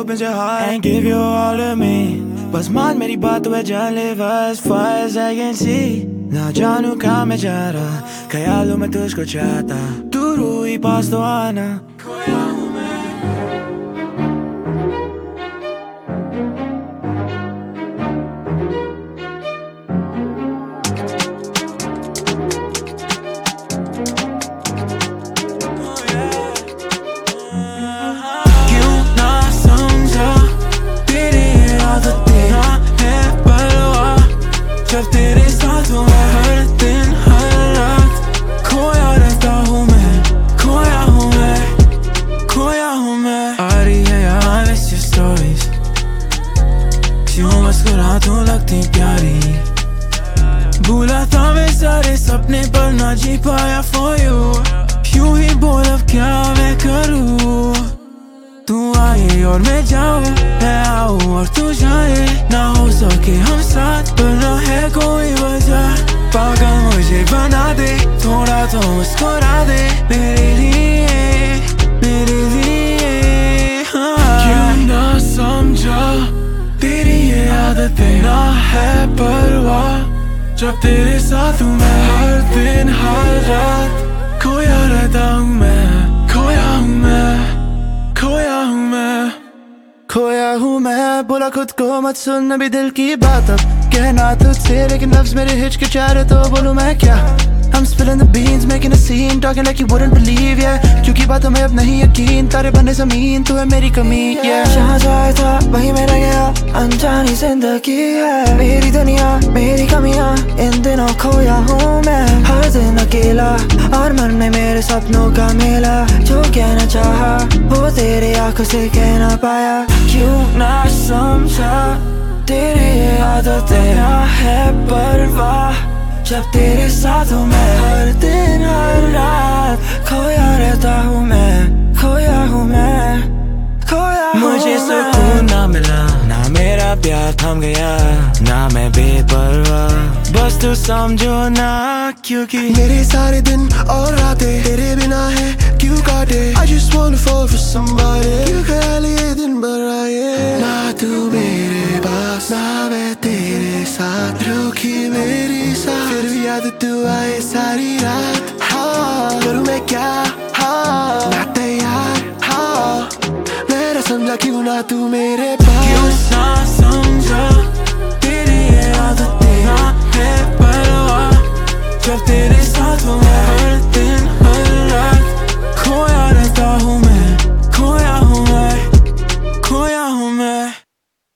opens your heart and give you all of me. बस मान मेरी बात तो जान ले as far as I can see. ना जानू कहाँ मैं जा रहा, ख्यालों में तुझको चाहता, दूर हुई पास तो आना. खोया हूँ मैं. जब तेरे साथ हूँ मैं हर दिन हर रात खोया रहता हूँ मैं, खोया हूँ मैं, खोया हूँ मैं. आ रही है यहाँ miss your stories, क्यों मुस्कुरा तू लगती प्यारी. भूला था मैं सारे सपने पर ना जी पाया for you. यूं ही बोल अब क्या मैं करूँ. तू आए और मैं जाऊँ, मैं आऊँ और तू जाए. ना हो सके हम साथ पर ना है कोई वजह. पागल मुझे बना दे, थोड़ा तो मुस्कुरा दे मेरे लिए, मेरे लिए. क्यों ना समझा तेरी ये आदतें ना है परवाह. जब तेरे साथ हूँ मैं हर दिन हर रात खोया रहता हूँ मैं, खोया हूँ मैं, खोया हूँ मैं, खोया हूँ मैं. बोला खुद को मत सुन अभी दिल की बात अब कहना तुझसे, लेकिन लफ्ज़ मेरे हिचकिचा रहे तो बोलूँ मैं क्या. I'm spilling the beans, making a scene, talking like you wouldn't believe, yeah. क्योंकि बातों में अब नहीं यकीन, तारे बने ज़मीन तू है मेरी कमी, yeah. जहाँ जाए था वहीं मैं रह गया, अनजानी जिंदगी है मेरी दुनिया, मेरी कमियाँ. इन दिनों खोया हूँ मैं हर दिन अकेला, और मन में मेरे सपनों का मेला. जो कहना चाहा वो तेरे आंखों से कह ना पाया. क्यों ना समझा तेरी ये आदतें ना है परवाह. जब तेरे साथ हूँ मैं हर दिन हर रात खोया रहता हूँ मैं, खोया हूँ मैं, खोया हूँ. मुझे सुकून ना मिला, ना मेरा प्यार थम गया, ना मैं बेपरवाह. बस तू समझो ना क्योंकि मेरे सारे दिन और रातें तेरे बिना है क्यों काटे. I just wanna fall for somebody. क्यों ख्याल ये दिन भर आए. ना तू मेरे पास ना मैं तेरे साथ, रुकी मेरी सांस फिर भी याद तू आए सारी रात. हाँ करूँ मैं क्या, हाँ ना तैयार, हाँ मेरा समझा क्यों ना तू मेरे पास. क्यों ना समझा तेरी ये आदतें ना है परवाह. जब तेरे साथ हूँ मैं हर दिन